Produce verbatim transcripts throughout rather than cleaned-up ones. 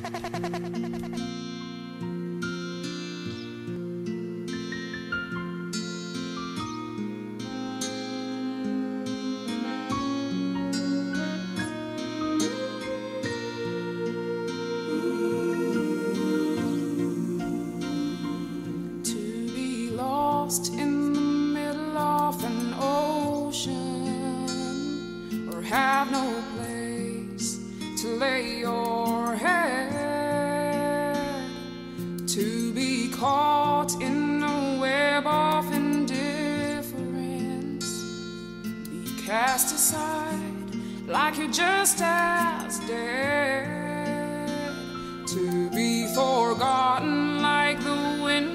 In the middle of an ocean, or have no place to lay your head, to be caught in a web of indifference, be cast aside like you're just as dead, to be forgotten like the wind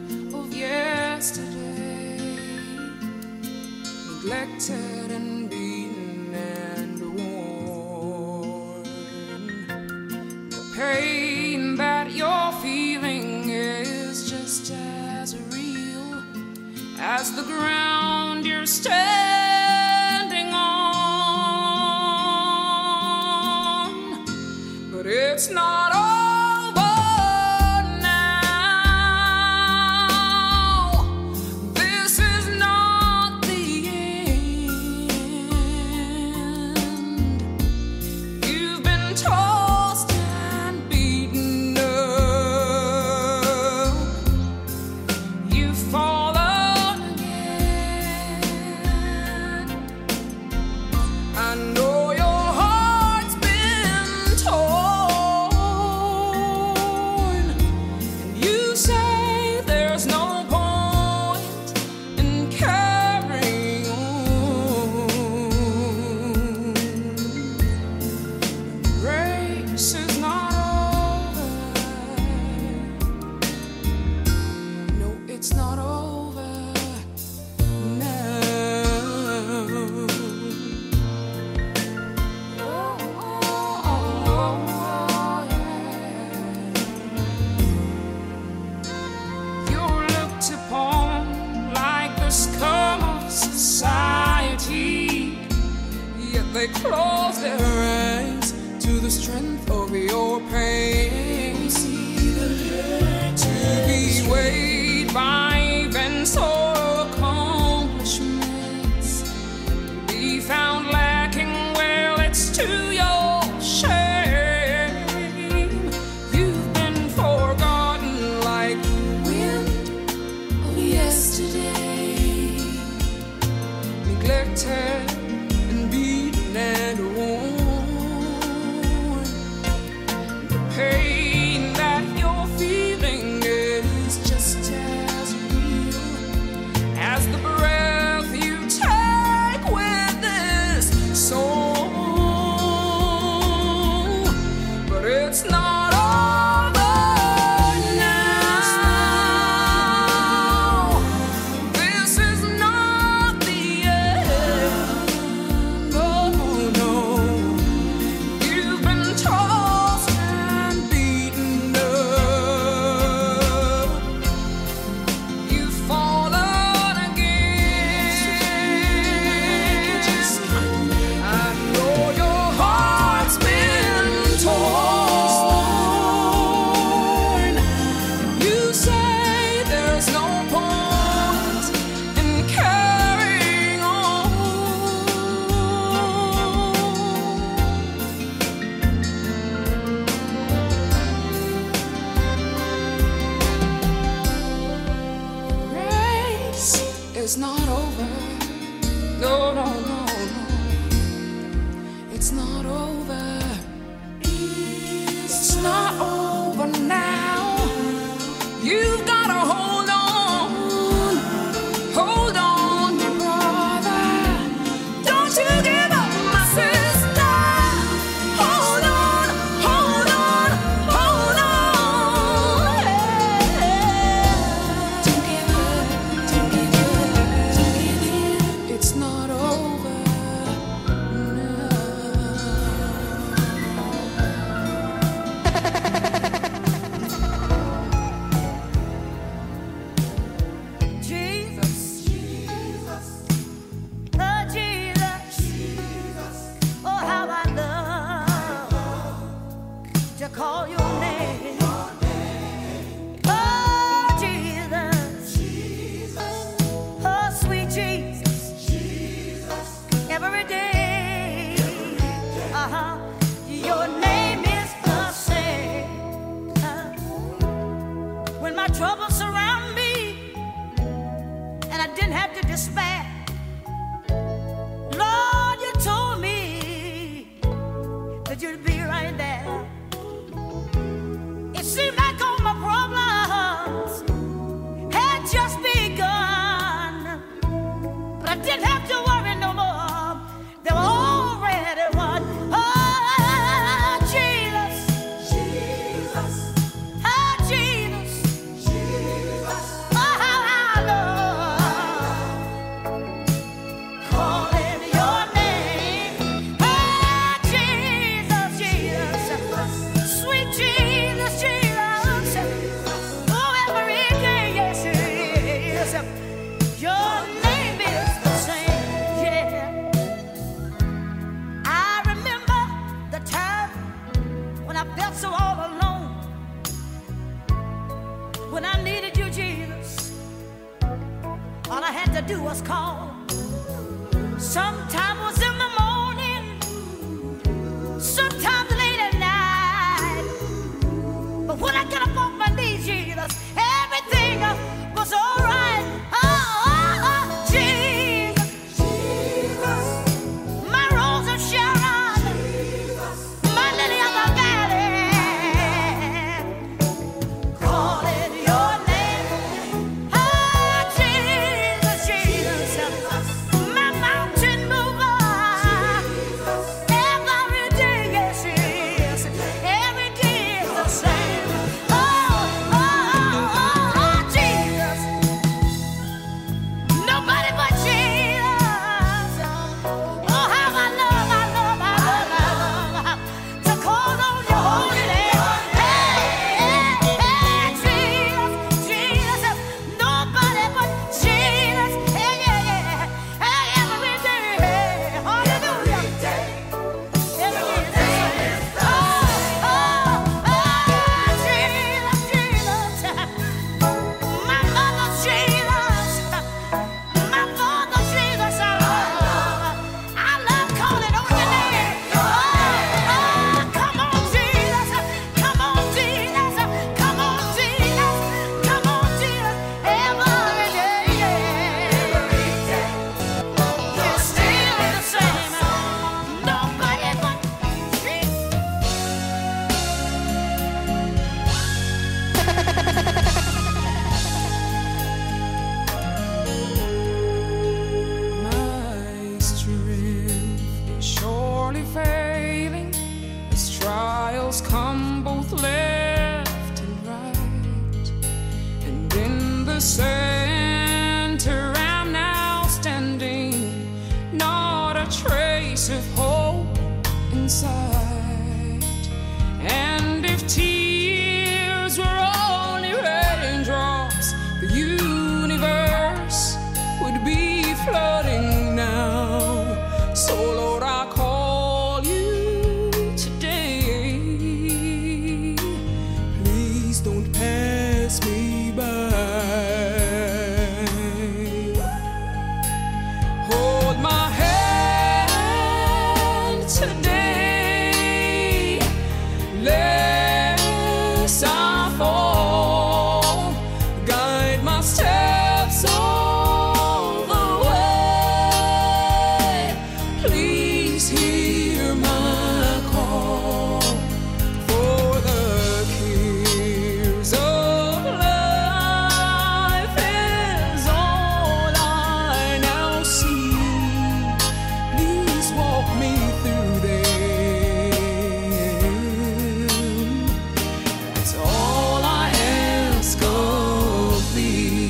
yesterday, neglected and beaten and worn. The pain that you're feeling is just as real as the ground you're standing on, but it's not all. They close their eyes to the strength of your pain. To be weighed by events or accomplishments, to be found lacking, well, it's to your shame. You've been forgotten like the wind of yesterday, neglected and worn. The pain that you're feeling is just as real as the breath you take with this soul, but it's not I know your heart's been torn. despair, Lord, you told me that you'd be right there. It seemed like all my problems had just begun, but I didn't have to worry no more. They were already won. Oh, Jesus, Jesus, oh, Jesus, Jesus. Oh, how I love calling your name. Oh, Jesus, Jesus, sweet Jesus, Jesus. Oh, every day, yes, it is. Your name is the same, yeah. I remember the time when I felt so all alone, when I needed you, Jesus. All I had to do was call. Sometimes it was in the morning, sometimes late at night. But when I get up off my knees, Jesus, everything uh, was all right. Oh, oh, oh, Jesus, Jesus, my rose of Sharon, my lily of the valley, calling your name. Oh, Jesus, Jesus, my mountain mover, every day, yes, it is. Every day is the same. Oh, oh, oh, oh, Jesus, nobody but Jesus. Oh, how I love, I love, I love, I love to call on your holy name. Hey, hey, hey, Jesus, Jesus, nobody but Jesus. Hey, yeah, yeah, hey, every day, hallelujah. Every day is the same. Oh, oh, oh, Jesus, Jesus, my mother, Jesus, my father, Jesus, I love, I love calling on your name. Oh, oh, come on, Jesus, come on, Jesus, come on, Jesus, come on, Jesus, every day, every day, you're still the same. Nobody but My strength is surely failing as trials come both left and right. And in the center I'm now standing, not a trace of hope in sight. And if tears were only raindrops, the universe would be flooding now. So Lord, I call you today. Please don't pass me by. Hold my hand today, lest I fall. Guide my steps all the way. Please hear my call, for the cares of life is all I now see. Please walk me through them. That's all I ask of thee.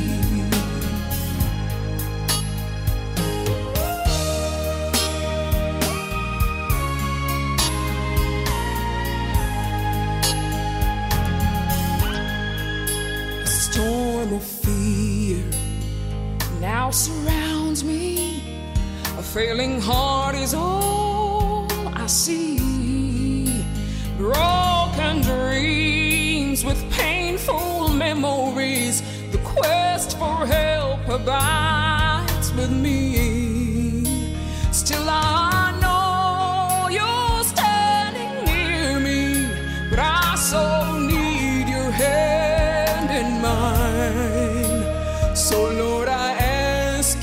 A storm of fear now surrounds me. A failing heart is all I see. Broken dreams with painful memories. The quest for help abides with me. Still I know you're standing near me, but I so need your hand in mine. So Lord, I ask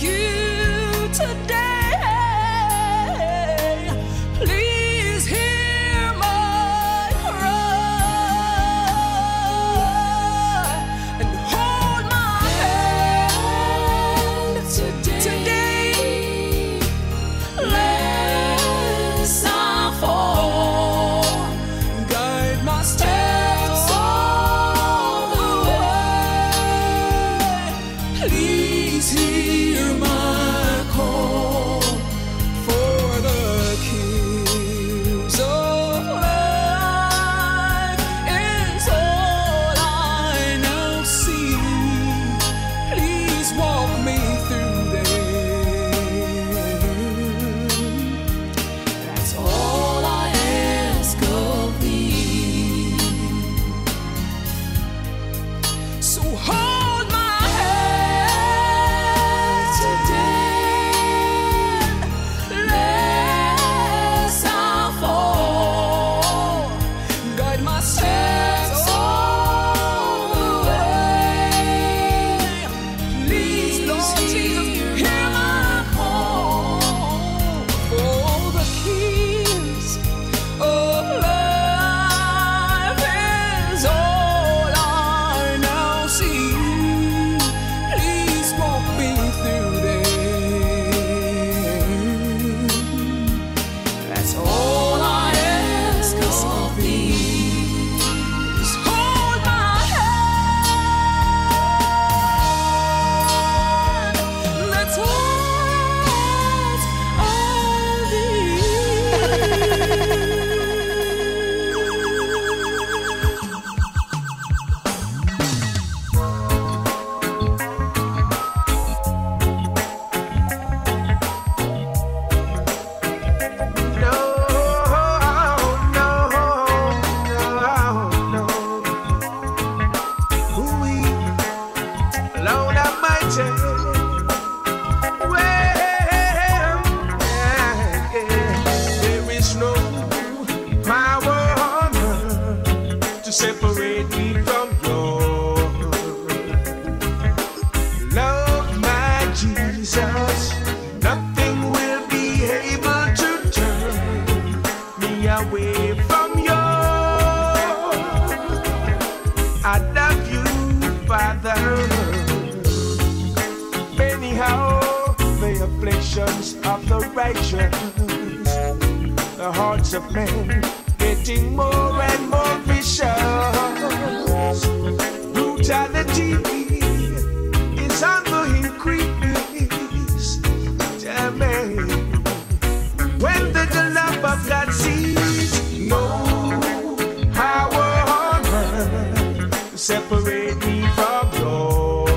to separate me from your love, my Jesus. Nothing will be able to turn me away from you. I love you, Father. Anyhow, the afflictions of the righteous, the hearts of men getting more and more vicious. Brutality is on the increase. Tell me, when did the love of God cease? No power on earth to separate me from your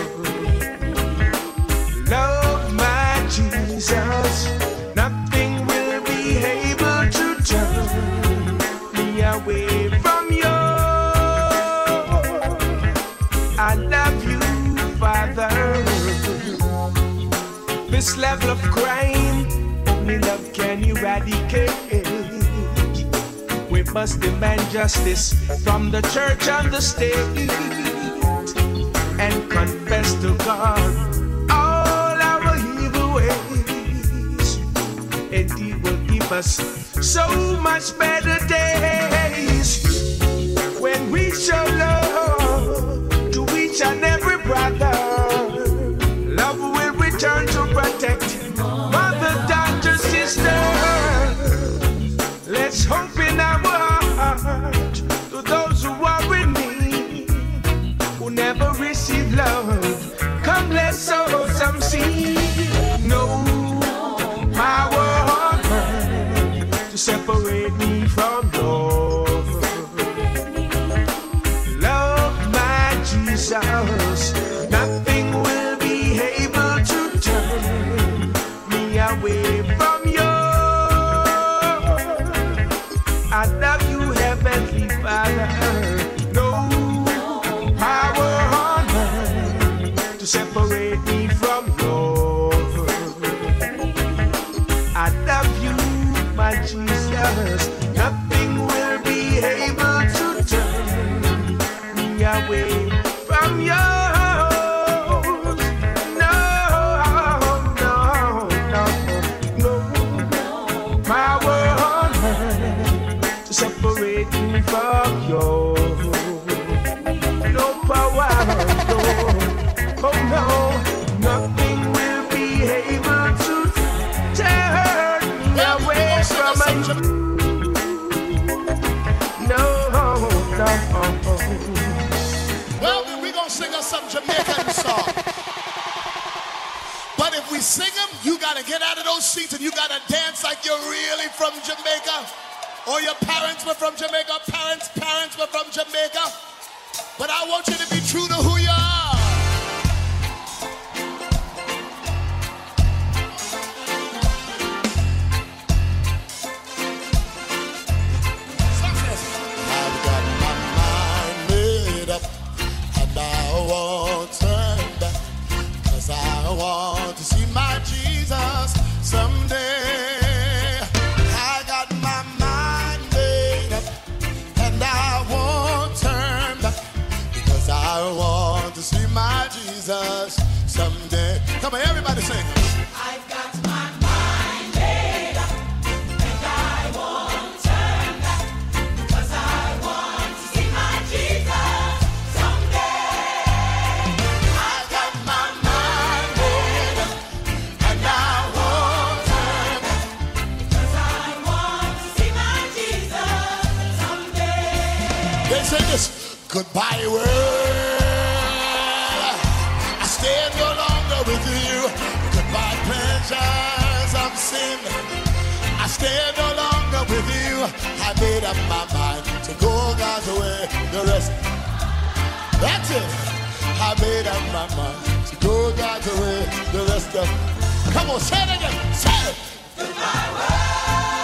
love, my Jesus. Nothing will be able to turn me away from you. I love you, Father. This level of crime only love can eradicate. We must demand justice from the church and the state, and confess to God all our evil ways, and He will give us so much better days when we show love to each and every brother. Love will return to protect mother, daughter, sister. Let's hope in our heart to those who are in need, who never receive love. Come, let's sow some seed. No power on earth to separate me from your love, my Jesus. Nothing will be able to turn me away from you. I love you, Heavenly Father. No power on earth to separate me from your. I love you, my Jesus. Nothing will be able to turn me away from you. No, no, no, no power on earth to separate me from you. No power, no. Oh no, nothing will be able to turn me away from you. No, no. Well, then we're going to sing us some Jamaican song. But if we sing them, you got to get out of those seats and you got to dance like you're really from Jamaica. Or your parents were from Jamaica, parents, parents were from Jamaica. But I want you to be true to who you are. I've got my mind made up and I won't turn back, 'cause I want to see my Jesus someday. I got my mind made up and I won't turn back, because I want to see my Jesus someday. Come on, everybody sing. I've got my mind made up and I won't turn back, 'cause I want to see my Jesus someday. I got my mind made up and I won't turn back. 'Cause I want to see my Jesus someday. They say this, goodbye world, I stay no longer with you. Goodbye pleasures of sin, I stay no longer with you. I made up my mind to go God's way, the rest. That's it. I made up my mind to go God's way, the rest of. Come on, say it again. Say it. Goodbye world,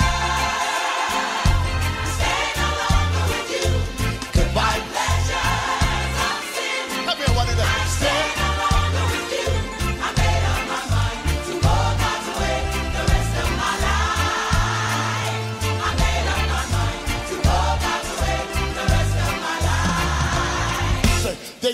I stay no longer with you. Goodbye. Pleasures of sin, Come here, one of them. I stay no longer with you. I made up my mind to go God's way the rest of my life. I made up my mind to go God's way the rest of my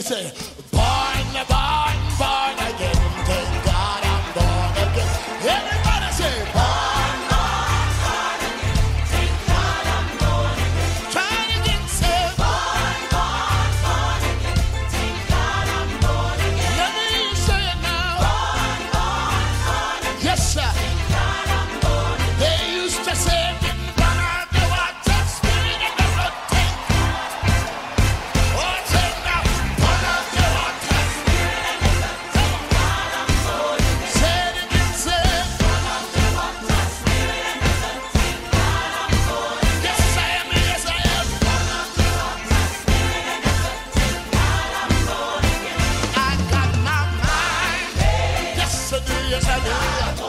say, born, born, born again. Thank God I'm born again. Everybody say, born, born, born again. Thank God I'm born again. Try it again, say, born, born, born again. Thank God I'm born again. Let me hear you say it now. Born, born, born again. Yes, sir. Thank God I'm born again. They used to say, born of the water, spirit and the blood. Thank God. Oh, say it now. Born of the water, spirit and the blood. Thank God I'm born again. Say it again, say it. Born of the water, spirit and the blood. Thank God I'm born again. Yes, I am, yes, I am. Born of the water, spirit and the blood. Thank God I'm born again. I got my mind. Yes, I do, yes, I do.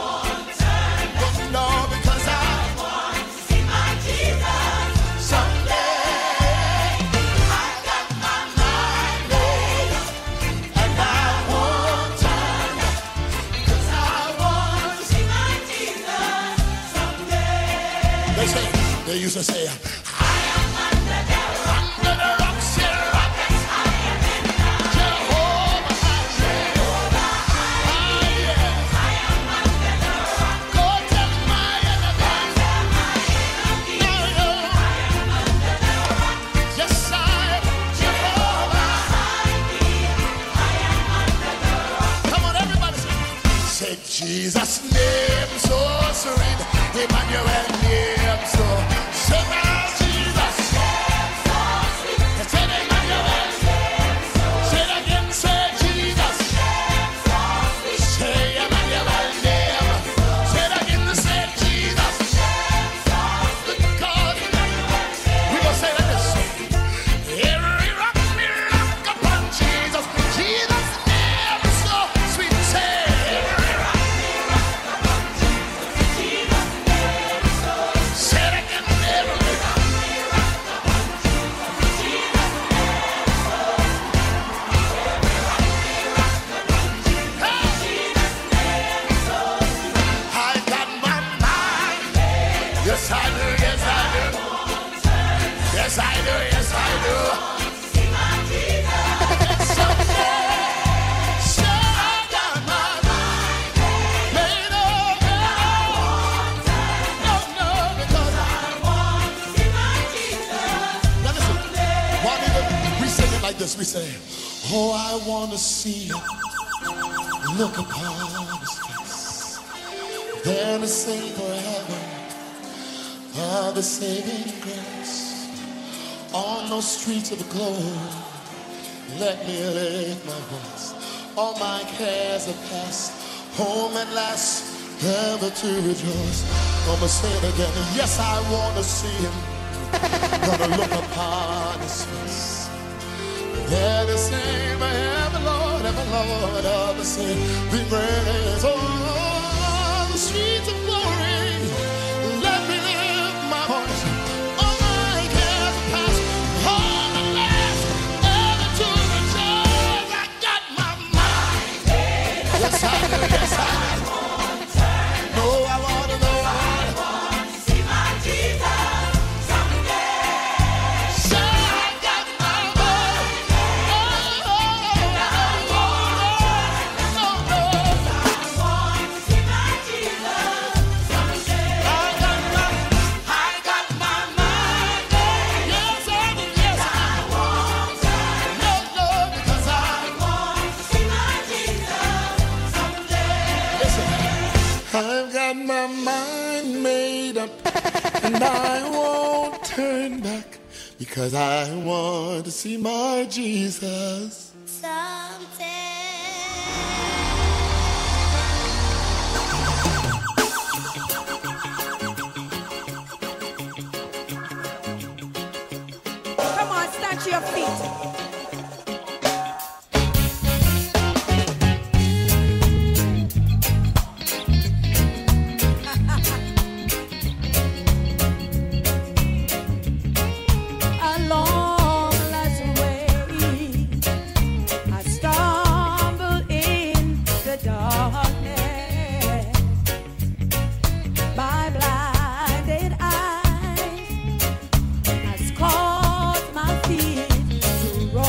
But no, because I want to see my Jesus someday. I got my mind made up, and I won't turn back, 'cause I want to see my Jesus someday. They say, they used to say, I am under the rock, under the rock, still rock. I am in the Jehovah, Jehovah, I am. I am under the rock. Go tell my enemies. No, no. I am under the rock. Yes, I am Jehovah. I am under the rock. Come on, everybody say, say Jesus' name so sweet, Emmanuel name so. Say my Jesus. Say Emmanuel. Say it again, say Jesus. Say Emmanuel name. Say it again, say Jesus. Because we gonna say like this. Every rock me rock upon Jesus. Jesus' name is so sweet. Say every rock me rock upon Jesus. Jesus' name is so. Say it again, every rock me rock upon Jesus. Jesus' name is so. Every rock me rock upon Jesus. Jesus' name is so. I got my mind. Yes, I do. Yes, I do. Yes, I do. Yes, I do. Someday, say I got my mind made up, made up. No, no, because I want to see my Jesus. Now listen, why did we sing it like this? We say, oh, I want to see you look upon his face, then to sing forever of the saving grace. On those streets of the globe, let me lift my voice. All my cares are past, home at last, ever to rejoice. I'ma say it again. Yes, I want to see him. Gonna look upon his face. There to sing my ever Lord, ever Lord, of the saving grace. Oh, the streets of glory, let me lift my voice. All my cares are past, home at last, ever to rejoice. I got my mind made up. Yes, I do, yes, I do. No, I want to know. I want to see my Jesus someday. Say I got my mind made up. And I won't turn. No, no. I want to see my Jesus someday. I got my, I got my mind made up. Yes, I do, yes, I won't turn. No, no, because I want to see my Jesus someday. Listen. I've got my mind made up, and I won't turn back, because I want to see my Jesus. Someday. Come on, stand to your feet. Along life's way, I stumble in the darkness. My blinded eyes has caused my feet to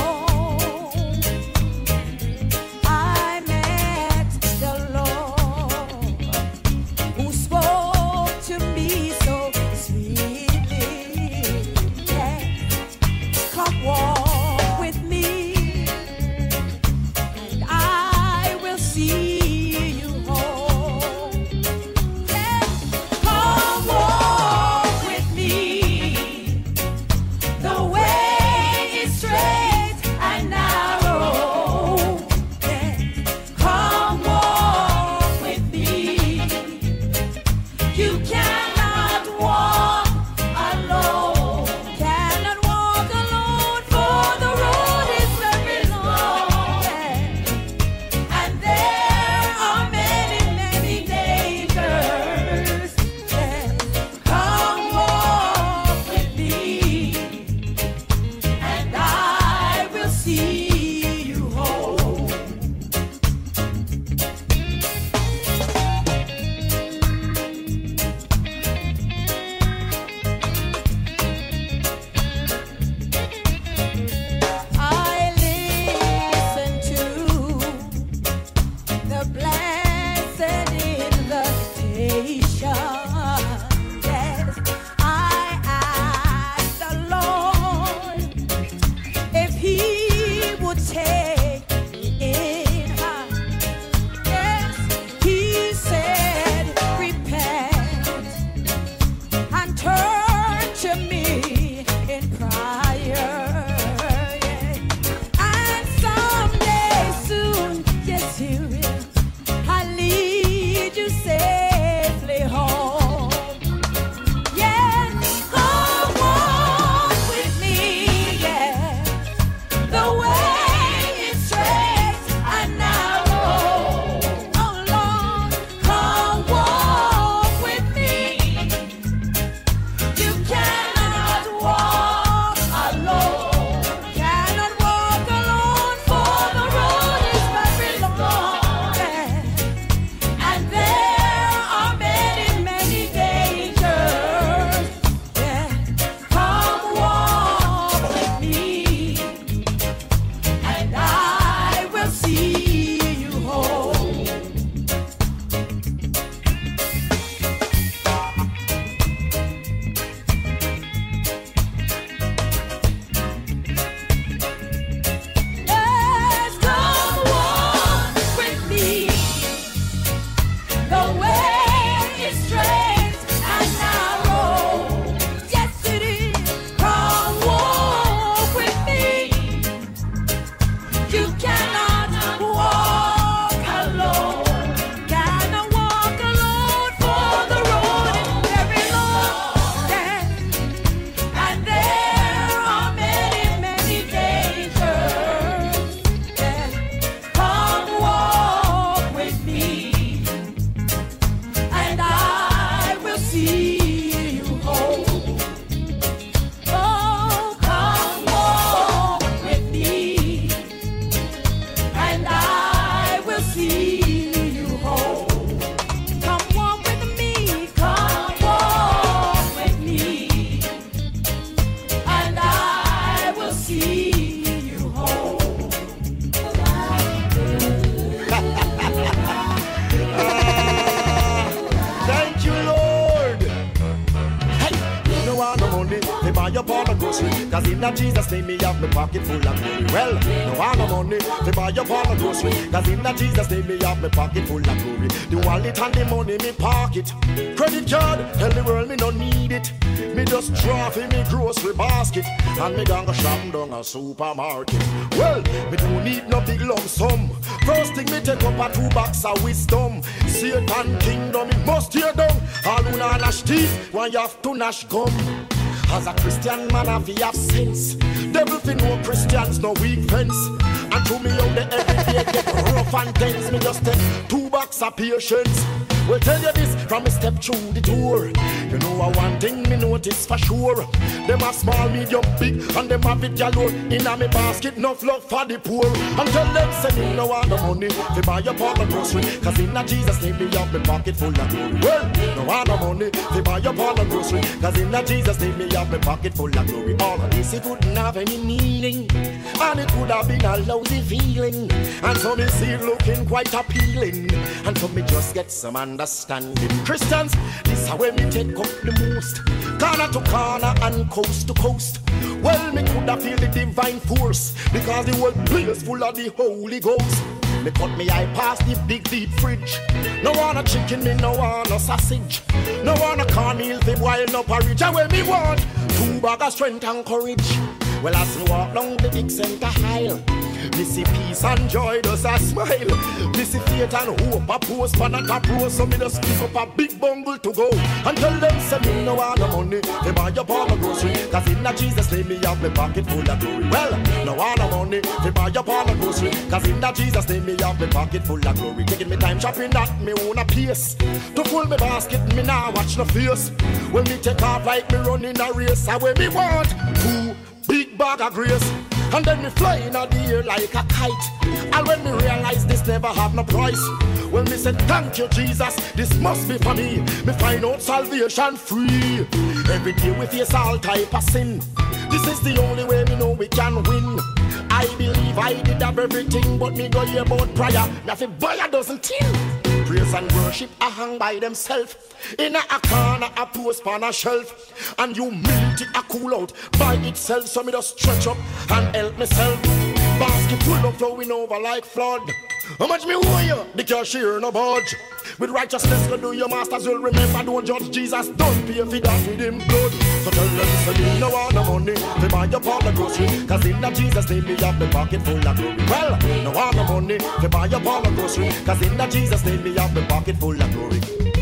grocery. Cause in a Jesus name me have me pocket full of glory. Well, no want no money to buy up all the grocery. Cause in a Jesus name me have me pocket full of glory. The wallet and the money me pocket. Credit card, tell the world me no need it. Me just draw for me grocery basket. And me gonna shop down a supermarket. Well, me don't need no big lump sum. First thing me take up a two box of wisdom. Satan kingdom it must tear down. All who not gnash teeth, one you have to gnash gum. As a Christian man I fi have sense. Devil fi know Christians no weak fence. And to me how the every day get rough and tense. Me just take two box of patience. We'll tell you this from a step through the tour. You know a one thing me notice for sure. Them a small, medium, big, and them have it galore. In a me basket, no love for the poor. And tell them say me no want no money to buy up all the grocery. Cause in a Jesus name me have me pocket full of glory. Well, no want no money to buy up all the grocery. Cause in a Jesus name me have me pocket full of glory. All of this it wouldn't have any meaning, and it would have been a lousy feeling. And so me see it looking quite appealing. And so me just get some understanding. Christians, this is how we take up the most. Corner to corner and coast to coast. Well, me coulda feel the divine force, because the whole place full of the Holy Ghost. Me cut me eye past the big deep fridge. No want a chicken, me no want a sausage. No want a cornmeal, them wild no porridge. And when me want two bag of strength and courage. Well, as me walk down the big center aisle, me see peace and joy does a smile. Me see faith and hope a post for not a pro. So me just pick up a big bundle to go and tell them say me no want no money to buy up all the grocery. Cause in a Jesus name me have me pocket full of glory. Well, no want no money to buy up all the grocery. Cause in a Jesus name me have me pocket full of glory. Taking me time shopping at me own a pace. To full me basket me now watch no face. When me take off like me running a race. And when me want two big bag of grace. And then me fly in the air like a kite. And when me realize this never have no price, when me say thank you Jesus, this must be for me. Me find out salvation free. Every day we face all type of sin. This is the only way me know we can win. I believe I did have everything, but me go hear about prayer. Me have to buy a dozen tin. Praise and worship a hang by themselves. In a, a corner, a post on a shelf. And humility a cool out by itself. So me just stretch up and help myself. Basket full of flowing over like flood. How much me owe you? The cashier no budge. With righteousness go do your masters will remember. Don't judge Jesus, don't pay for that with him blood. So tell them say me no want no money to buy up all the grocery. Cause in a Jesus name me have the pocket full of glory. Well, no want no money to buy up all the grocery. Cause in a Jesus name me have the pocket full of glory.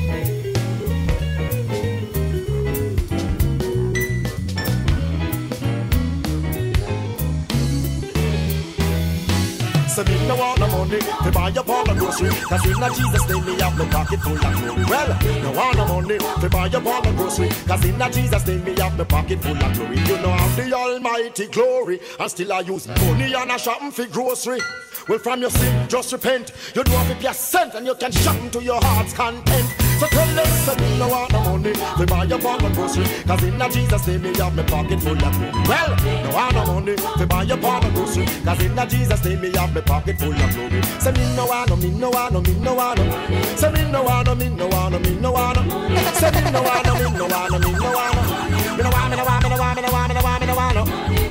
So me no want no money to buy up all the grocery. Cause in a Jesus name me have no pocket full of glory. Well, no want no money to buy up all the grocery. Cause in a Jesus name me have no pocket full of glory. You know have the almighty glory, and still I use money and a shopping for grocery. Well, from your sin, just repent. You don't have to pay a cent, and you can shop to your heart's content. So tell them, say me no want no money to buy up all the grocery. Cause in a Jesus name me have my pocket full of glory. Well, no want no money to buy up all the grocery. Cause in a Jesus name me have my pocket full of glory. Say me no want no, me no want no, me no want no. Say me no want no, me no want no, me no want no. Say me no want no, me no want no, me no want no. Me no want, me no want, me no want, me no want, me no want, me no want no.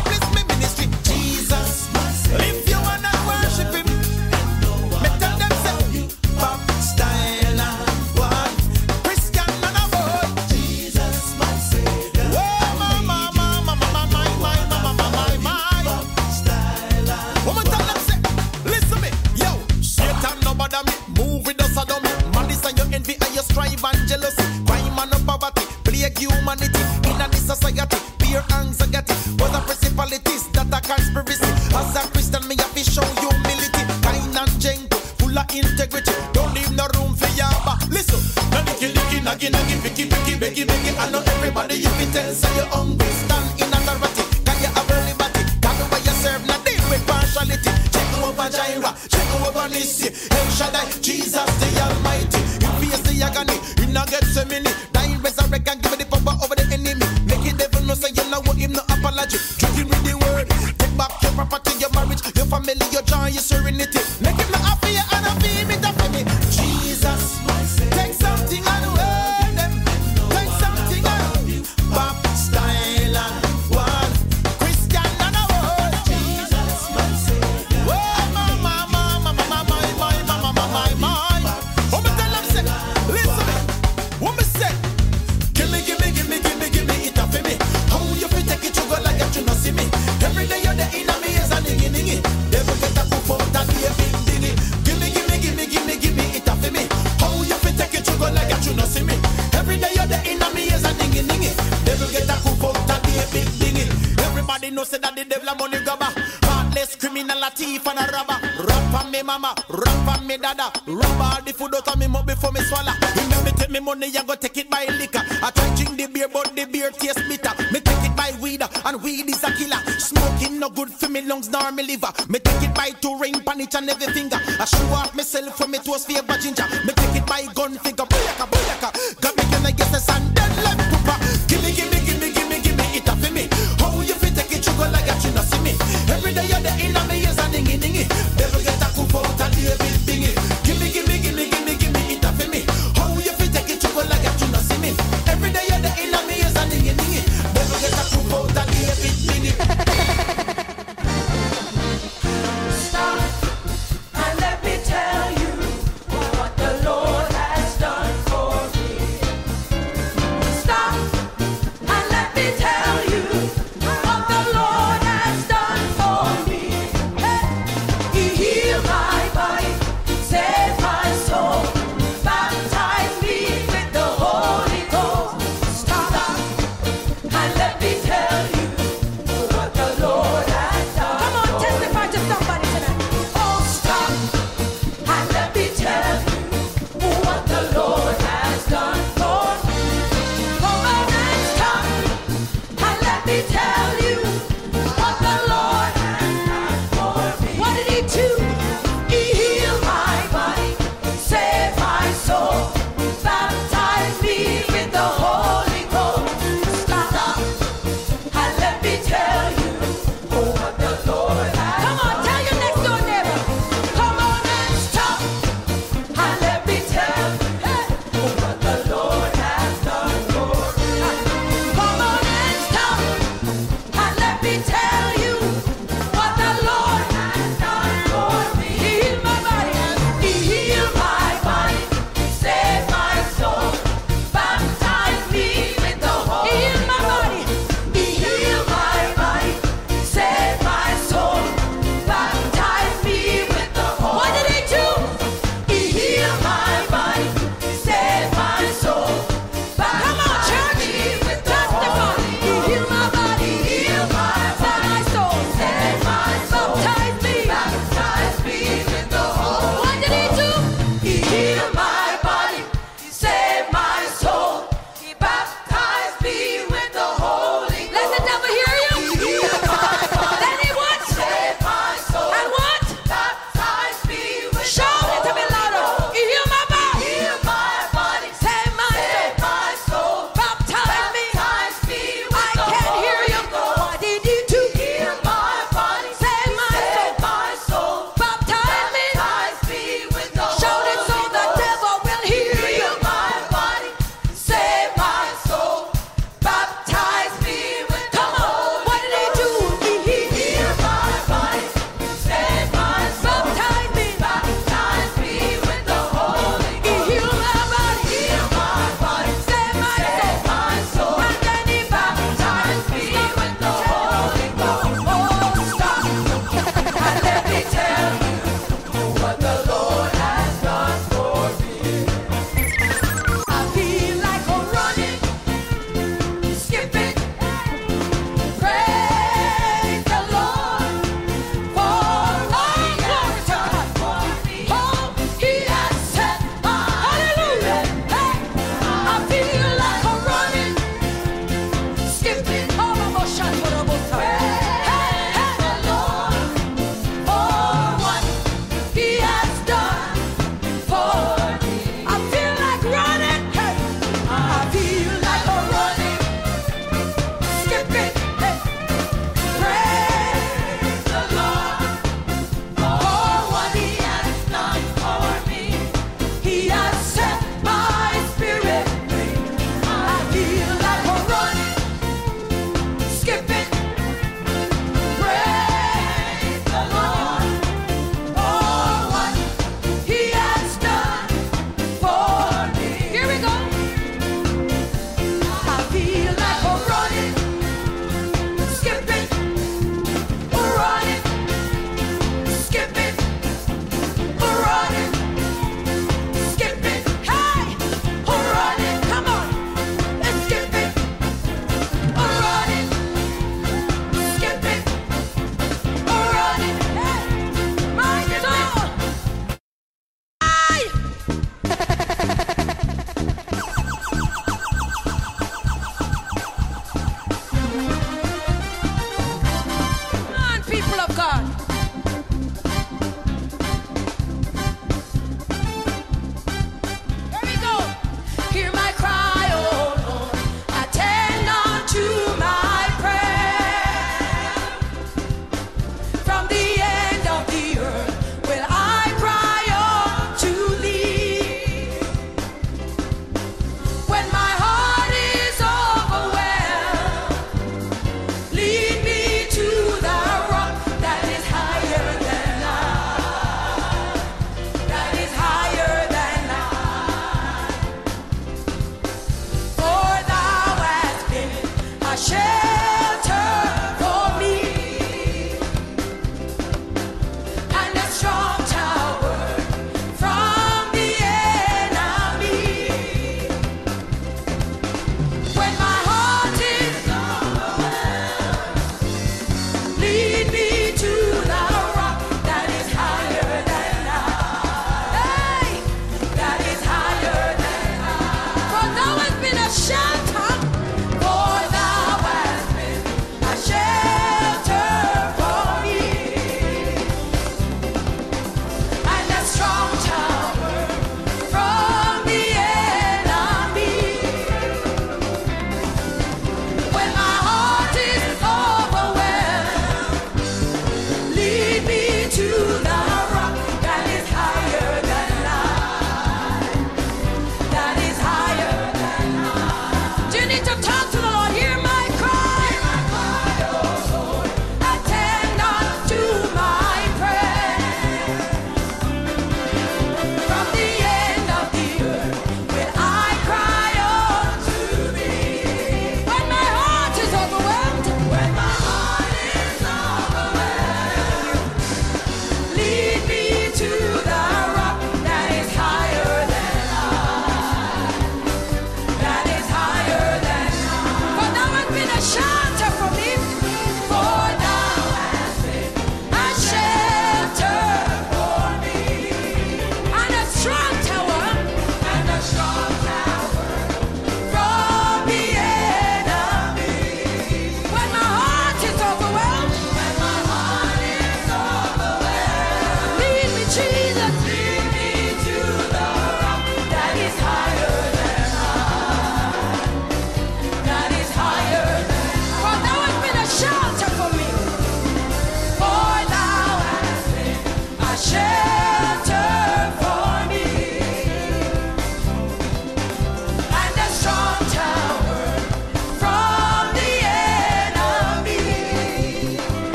Lift you and I worship him. Me tell them say Move with us, I don't malice and your envy and your strive and jealousy. Crime and no poverty, plague humanity. In a this society, fear, anxiety. Was a principalities that a conspiracy. As a Christian, me have to show humility. Kind and gentle, full of integrity. Don't leave no room for yaba. Listen, no licky licky, naggy naggy, picky picky, beggy beggy. I know everybody you can tell, say you're hungry. Stand in authority, can you have a liberty? Can the way you serve, not deal with partiality. Check over Jireh, check over Nissi. El Shaddai, Jesus the Almighty. You face the agony, you not get so many. Dying, resurrect and give me the power over the enemy. Make it devil no say you know what him no apology. Drinking with the word, take back your property, your marriage, your family, your joy, your serenity. Make him not happy and a feel me, that for me. Jesus, take something and wear them. Take something and pop style and one Christian and a word. Jesus, my Savior. Oh, my, my, my, my, my, my, my, my, my, my, my. What me tell them say? Listen me. What me say? Give me, give me, give me, give me, give me it up for me. How you fit take it, you go like that you no see me. Every day you're there in a me is a ningy ningy. Never get a coup out and be a big dingy. Give me, give me, give me, give me, give me it up for me. How you fit take it, you go like that you no see me. Every day you're there in a me is a ningy ningy. Never get a coup out and be a big dingy. Everybody knows say that the devil a money grabber. Heartless criminal, a thief and a robber. Rap on me mama, rap on me dada. Rub all the food out of me mouth before me swallow. You make me take me money, you go take it by liquor. I try drink the beer, but the beer tastes bitter. Me take it by weed, and weed is a killer. Smoking no good for me lungs nor me liver. Me take it by two ring pan each and every finger. I show off myself for me toast favor ginger. Me take it by gun finger, boyaka, boyaka. Got me gonna get the sun, then left pooper. Give me, give me, give me, give me, give me it up for me. How you fit take it, you go like that you no see me. Every day you're there in a me is a dingy dingy. Never get a coup out and be a big dingy. Give me, give me, give me, give me, give me it up for me. How you fit take it, you go like that you no see me. Every day you're there in a me is a dingy dingy. Never get a coup out and be a big dingy. Stop and let me tell you what the Lord has done for me.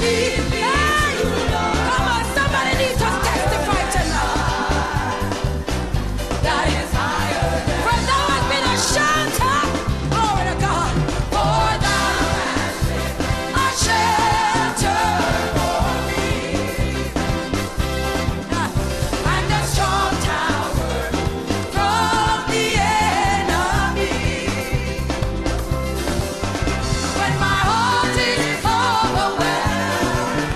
Hey! Come on, somebody needs to testify tonight. That is higher. For thou hast been a shelter. Glory to God. For thou hast been a shelter for me. And a strong tower from the enemy. When my heart is overwhelmed,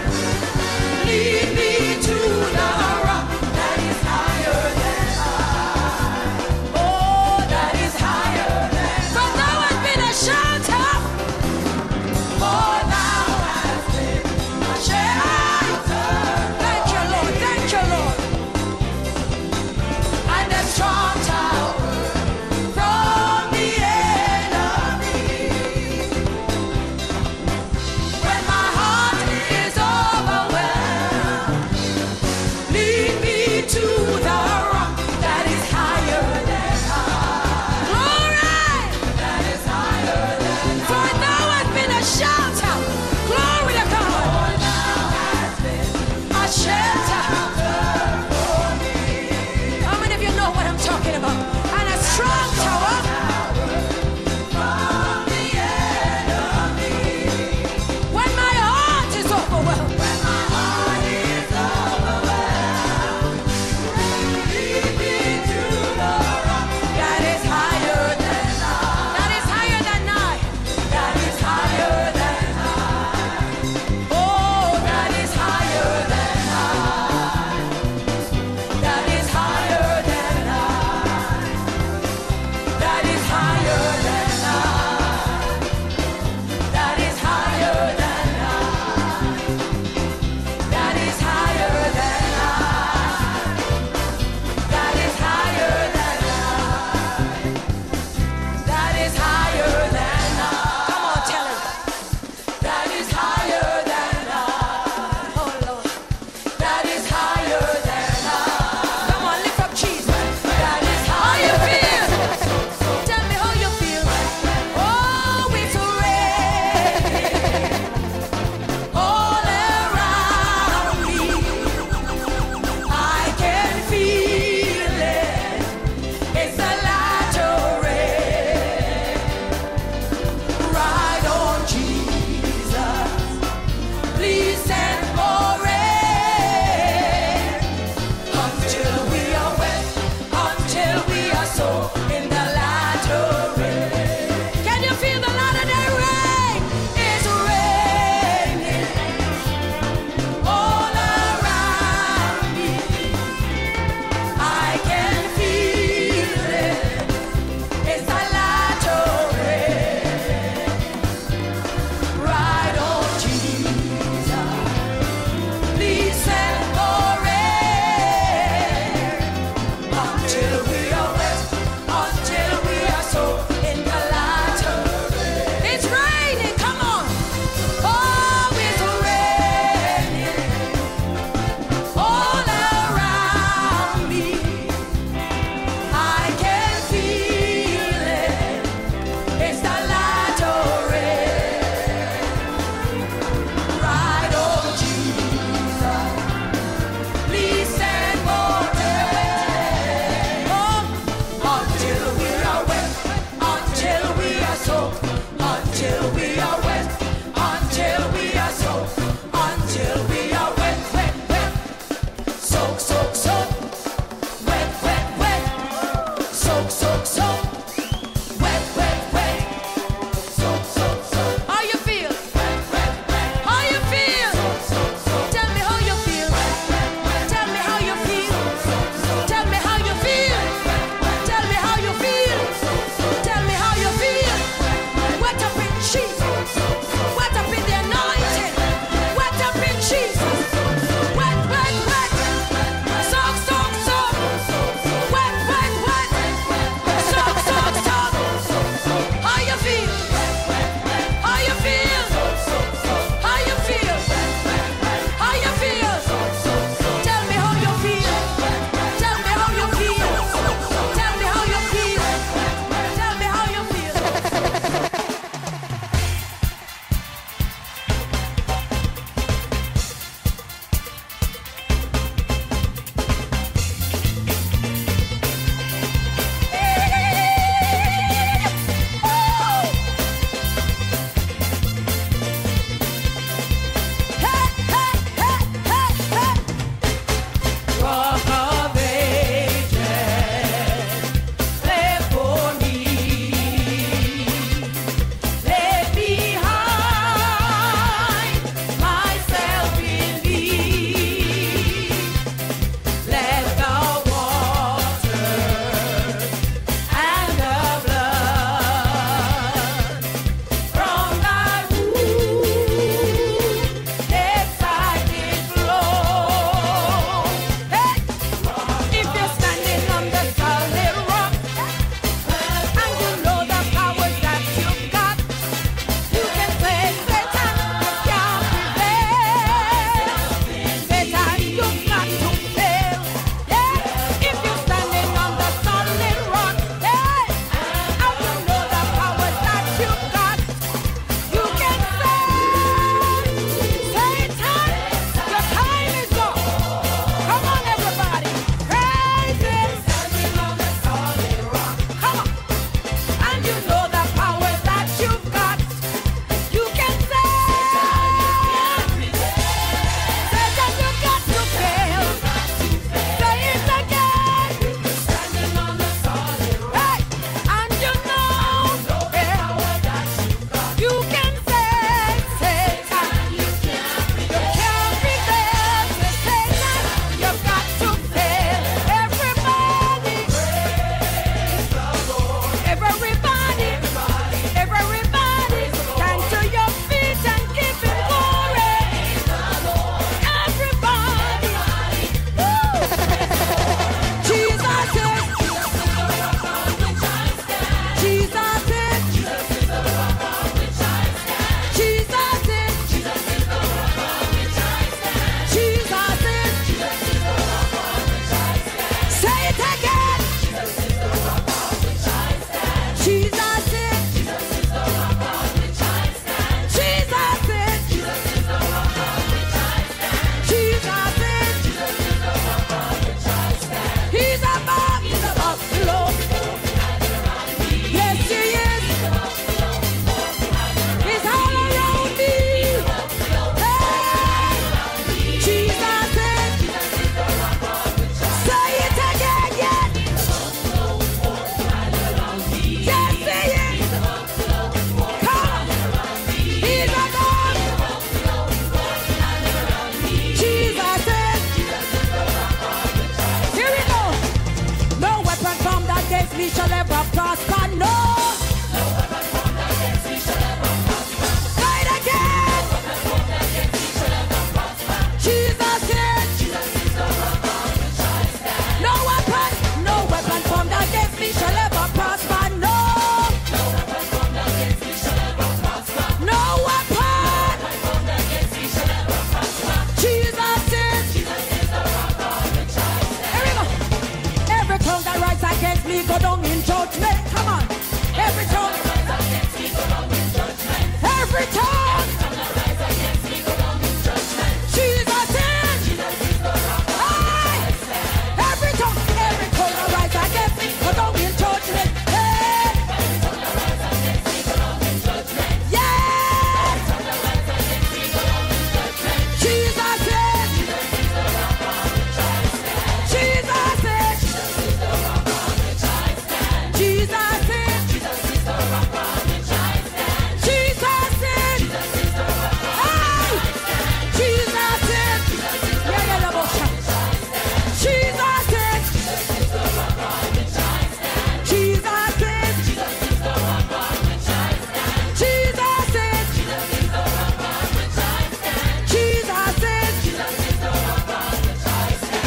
me shall ever prosper. No. No weapon formed against me shall ever prosper. Say it again. No weapon formed against me shall ever prosper. Jesus is. Jesus is the rock on which I stand. No weapon, no weapon formed against me shall ever prosper. No. No weapon formed against me shall ever prosper. No weapon formed against me shall ever prosper. Jesus is. Jesus is the rock on which I stand. Here we go. Every tongue that rises against me go down in judgment. Come on. Every tongue that rises against me go down in judgment. Every tongue that rises against me go down in judgment. Jesus is. Jesus is the rock on which I stand. Every tongue, every tongue that rises against me go down in judgment. Hey. Every tongue that rises against me go down in judgment. Yeah. Every tongue that rises against me go down in judgment. Jesus is. Jesus is the rock on which I stand. Jesus is. Jesus is the rock on which I stand. Jesus is. Jesus is the rock on which I stand. Jesus is. Jesus is the rock on which I stand. Jesus is. Jesus is the rock on which I stand. Jesus is. Jesus is the rock on which I stand. Jesus is. Jesus is the rock on which I stand. Jesus is. Jesus is the rock on which I stand. Jesus is. Jesus is the rock on which I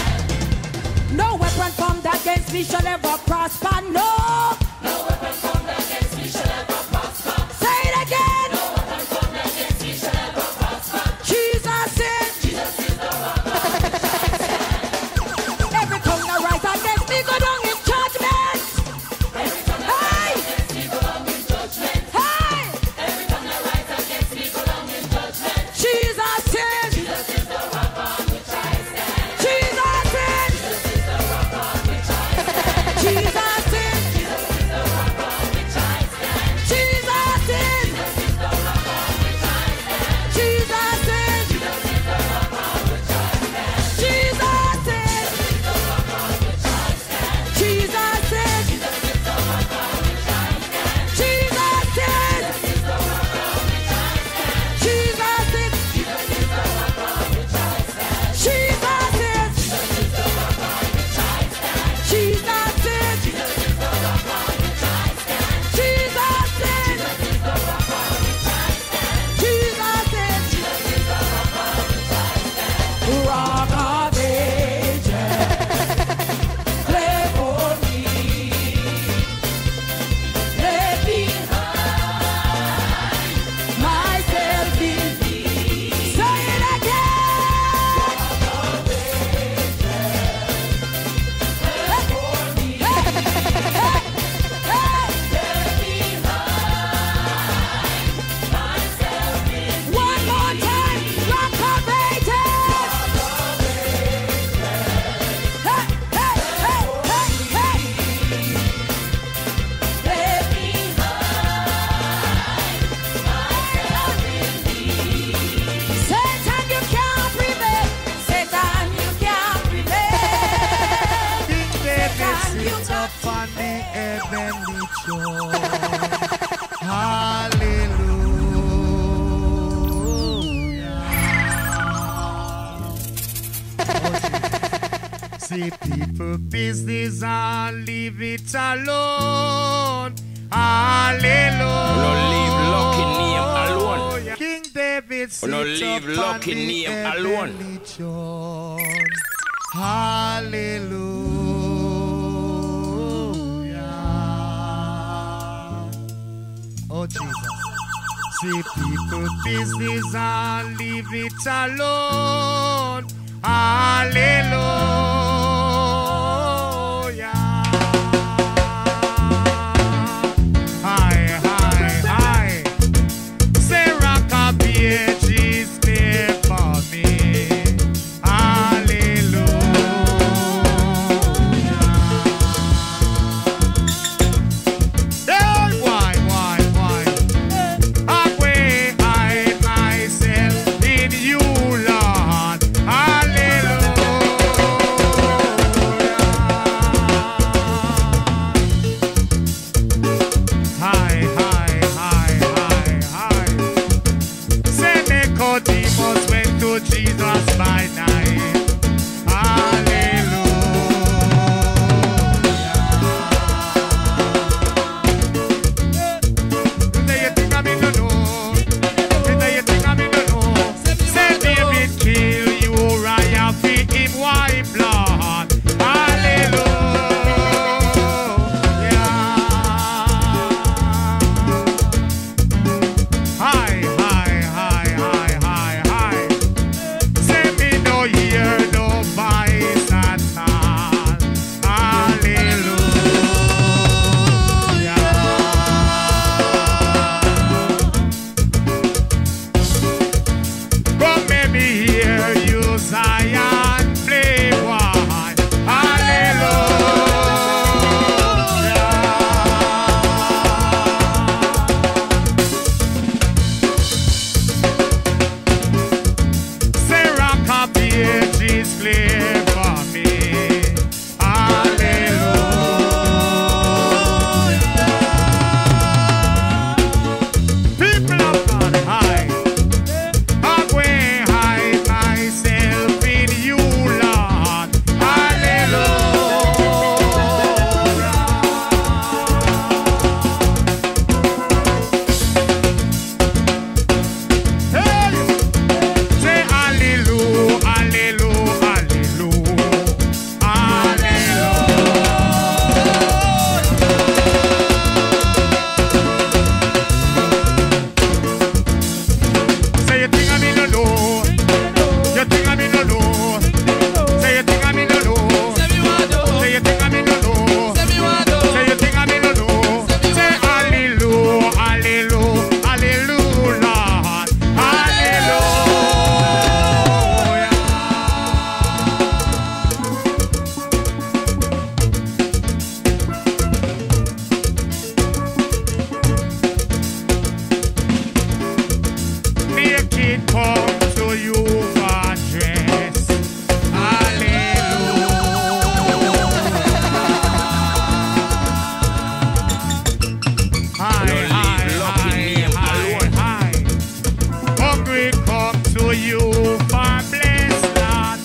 stand. No weapon formed against me shall ever prosper. No. No weapon formed against me shall ever prosper. Say it again. No weapon formed against me shall ever prosper. Jesus is. Jesus is the rock on which I stand. Every tongue that rises against me go down in judgment. Every tongue that rises against me go down in judgment. Hey. Every tongue that rises against me go down in judgment. Jesus is. Jesus is the rock on which I stand. Jesus is. Jesus is the rock on which I stand. Jesus is. Jesus is the rock on which I stand. Jesus is. Jesus is the rock on which I stand. Jesus is. Jesus is the rock on which I stand. Jesus is. Jesus is. Jesus is the rock on which I stand. Jesus is. Jesus is the rock on which I stand. Jesus is. Jesus is the rock on which I stand. Jesus is. Jesus is the rock on which I stand. Jesus is. Jesus is the rock on which I stand. Jesus is. Jesus is the rock on which I stand. Jesus is. Jesus is the rock on which I stand. Rock of ages, play for me. Let me hide myself in thee. Say it again. Rock of ages, play for me. Hey, hey, hey. Let me hide myself in thee. One more time. Rock of ages. Hey, hey, hey, hey, hey. Let me hide myself in thee. Satan, you can't prevail. Satan, you can't prevail. King David Satan, you sits got upon the heavenly throne. Hallelujah. See people business and leave it alone. Hallelujah. No leave lucky name alone. King David sits No leave upon lucky the name alone. heavenly throne. Hallelujah. Oh Jesus. See people business and leave it alone. Hallelujah. Hi, hi, hi. Say rock of ages clear for me. Hallelujah. Hey, why, why, why? Away hide myself in you, Lord. Hallelujah. slain for me. People of God, high, I'm going hide myself in you, Lord. Hallelujah. Hey, say hallelujah, hallelujah, hallelujah, hallelujah. Say you think I'm in the know. You think I'm in the know. Say you think I'm in the know. Say you think I'm in the know. Say you think I'm in the know. Say hallelujah, hallelujah, hallelujah, Lord. Hallelujah. Make it come to you for dress. Hallelujah. Hi, Don't hi, leave lucky hi, name hi, alone. hi. Hungry come to you for bless, Lord.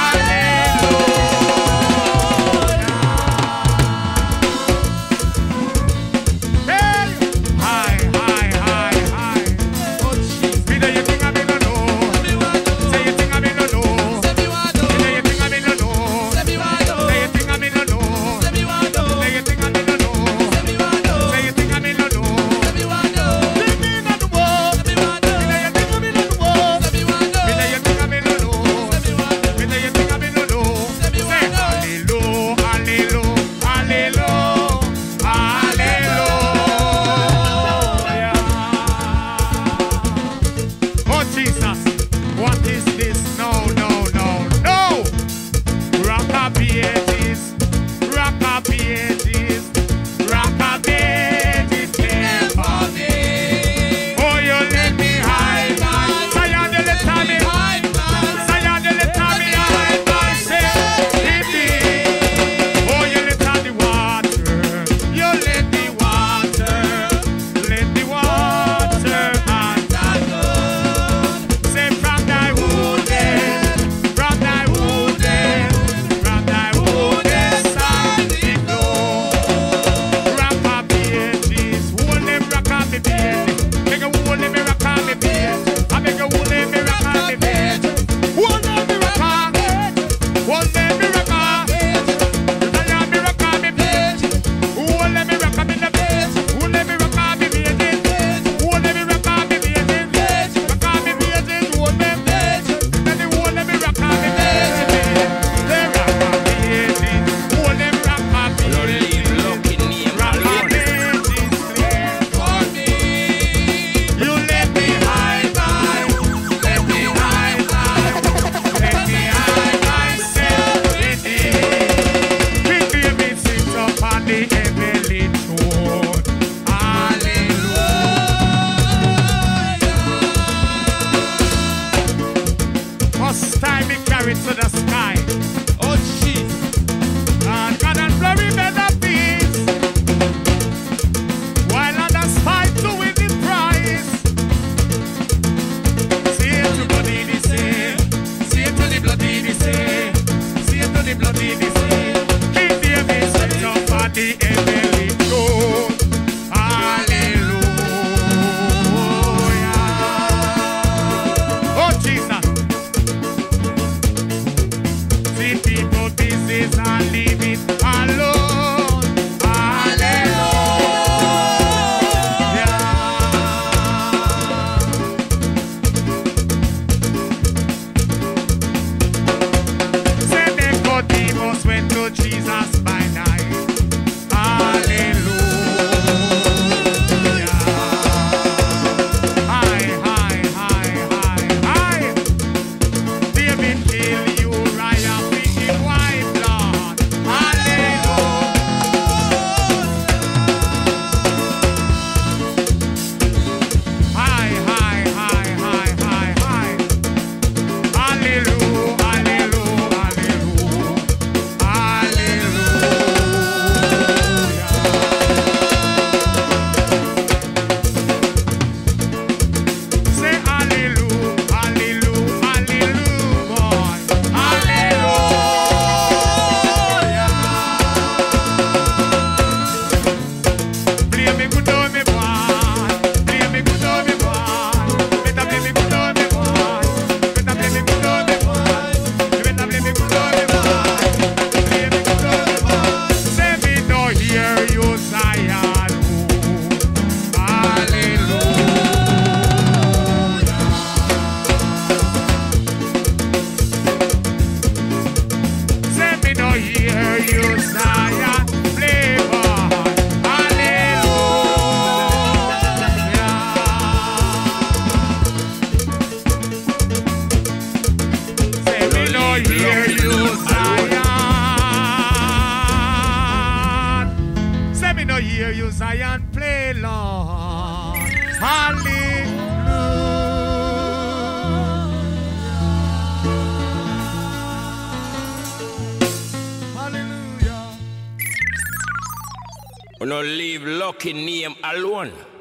Hallelujah. Hey, hi, hi, hi, hi. Peter, you think I'm in the know? Say you think I'm in the know. Peter, you think I'm in the know. Say you think I'm in the know. Say you think I'm in the know. Say you think I'm in the know. Think me in the know. Peter, you think I'm in the know. Peter, you think I'm in the know. Peter, you think I'm in the know. Say hallelujah, hallelujah, hallelujah, hallelujah. Oh Jesus, what is this? No, no, no, no. Rock up the edges, rock up the edges, rock up the edges, care for me. Oh, you let me hide, Zion, you let me hide, Zion, you let me hide myself in thee. Oh, you let the water, you let the water, let the water and say from thy wounded, from thy wounded, from thy wounded side it flow. Rock up the edges, hold them rock up the bed. Make a hold them rock up the bed. I make a hold them rock up the bed. Hold them rock up, hold them rock up. I am me rock up the bed. Hold them rock up in the bed. Hold them rock up the bed. Hold them rock up the bed. Rock up the bed. Hold them bed. Then they hold them rock up the bed. They rock up the edges. Hold them rock up the Don't leave edges. lucky name Rock up alone. the edges. For me, you let me hide by, let me hide by, let me hide myself in thee. King David sits upon the heavenly throne. Hallelujah. First time he carried to the sky. Oh Jesus. And God and glory made the peace. While others fight to win the prize. See it to bloody the sea. See it to the bloody the sea. See it to the bloody the sea. King David sits up on the heavenly throne. Hallelujah. Oh Jesus. See people business and leave it alone. Hallelujah. Say Nicodemus went to Jesus by night. Hallelujah. Hi, hi, hi, hi, hi. David kill you, Uriah, bring him wife, Lord. Hallelujah. Hi, hi, hi, hi, hi. Hallelujah, hallelujah, Hallelujah. We no leave lucky name alone.